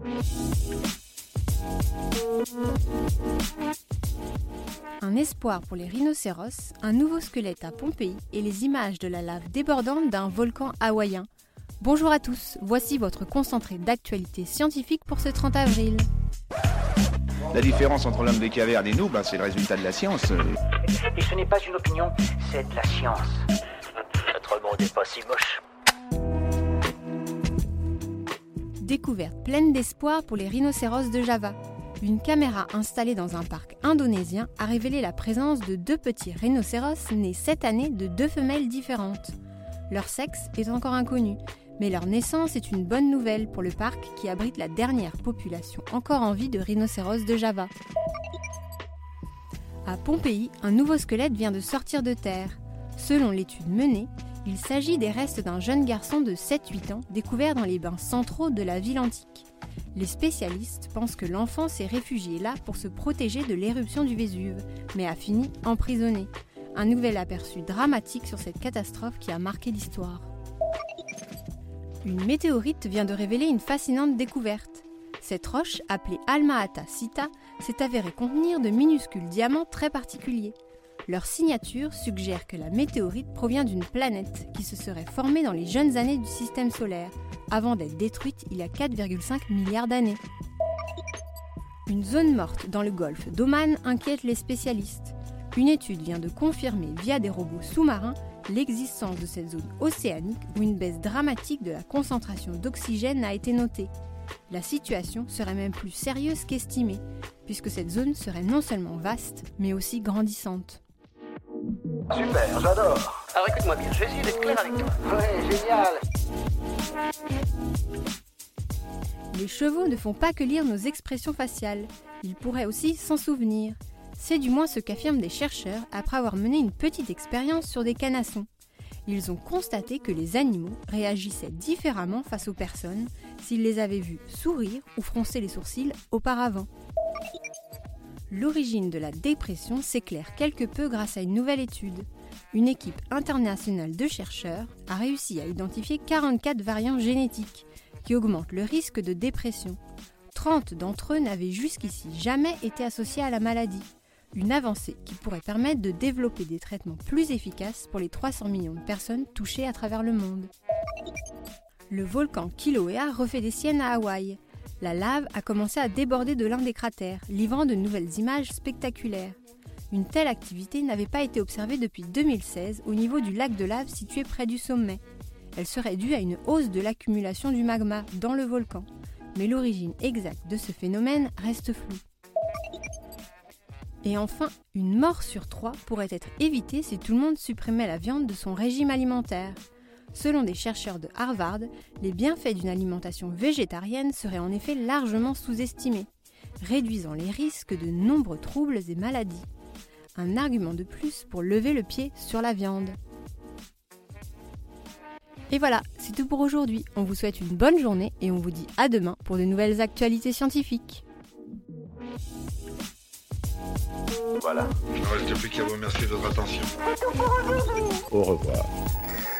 Un espoir pour les rhinocéros, un nouveau squelette à Pompéi et les images de la lave débordante d'un volcan hawaïen. Bonjour à tous, voici votre concentré d'actualité scientifique pour ce 30 avril. La différence entre l'homme des cavernes et nous, c'est le résultat de la science. Et ce n'est pas une opinion, c'est de la science. Notre monde n'est pas si moche. Découverte pleine d'espoir pour les rhinocéros de Java. Une caméra installée dans un parc indonésien a révélé la présence de 2 petits rhinocéros nés cette année de 2 femelles différentes. Leur sexe est encore inconnu, mais leur naissance est une bonne nouvelle pour le parc qui abrite la dernière population encore en vie de rhinocéros de Java. À Pompéi, un nouveau squelette vient de sortir de terre. Selon l'étude menée, il s'agit des restes d'un jeune garçon de 7-8 ans découvert dans les bains centraux de la ville antique. Les spécialistes pensent que l'enfant s'est réfugié là pour se protéger de l'éruption du Vésuve, mais a fini emprisonné. Un nouvel aperçu dramatique sur cette catastrophe qui a marqué l'histoire. Une météorite vient de révéler une fascinante découverte. Cette roche, appelée Alma-Ata Sita, s'est avérée contenir de minuscules diamants très particuliers. Leur signature suggère que la météorite provient d'une planète qui se serait formée dans les jeunes années du système solaire, avant d'être détruite il y a 4,5 milliards d'années. Une zone morte dans le golfe d'Oman inquiète les spécialistes. Une étude vient de confirmer via des robots sous-marins l'existence de cette zone océanique où une baisse dramatique de la concentration d'oxygène a été notée. La situation serait même plus sérieuse qu'estimée, puisque cette zone serait non seulement vaste, mais aussi grandissante. Super, j'adore. Alors écoute-moi bien, je vais essayer d'être clair avec toi. Ouais, génial. Les chevaux ne font pas que lire nos expressions faciales, ils pourraient aussi s'en souvenir. C'est du moins ce qu'affirment des chercheurs après avoir mené une petite expérience sur des canassons. Ils ont constaté que les animaux réagissaient différemment face aux personnes s'ils les avaient vus sourire ou froncer les sourcils auparavant. L'origine de la dépression s'éclaire quelque peu grâce à une nouvelle étude. Une équipe internationale de chercheurs a réussi à identifier 44 variants génétiques qui augmentent le risque de dépression. 30 d'entre eux n'avaient jusqu'ici jamais été associés à la maladie. Une avancée qui pourrait permettre de développer des traitements plus efficaces pour les 300 millions de personnes touchées à travers le monde. Le volcan Kilauea refait des siennes à Hawaï. La lave a commencé à déborder de l'un des cratères, livrant de nouvelles images spectaculaires. Une telle activité n'avait pas été observée depuis 2016 au niveau du lac de lave situé près du sommet. Elle serait due à une hausse de l'accumulation du magma dans le volcan, mais l'origine exacte de ce phénomène reste floue. Et enfin, une mort sur 3 pourrait être évitée si tout le monde supprimait la viande de son régime alimentaire. Selon des chercheurs de Harvard, les bienfaits d'une alimentation végétarienne seraient en effet largement sous-estimés, réduisant les risques de nombreux troubles et maladies. Un argument de plus pour lever le pied sur la viande. Et voilà, c'est tout pour aujourd'hui. On vous souhaite une bonne journée et on vous dit à demain pour de nouvelles actualités scientifiques. Voilà. Il ne reste plus qu'à vous remercier de votre attention. Au revoir.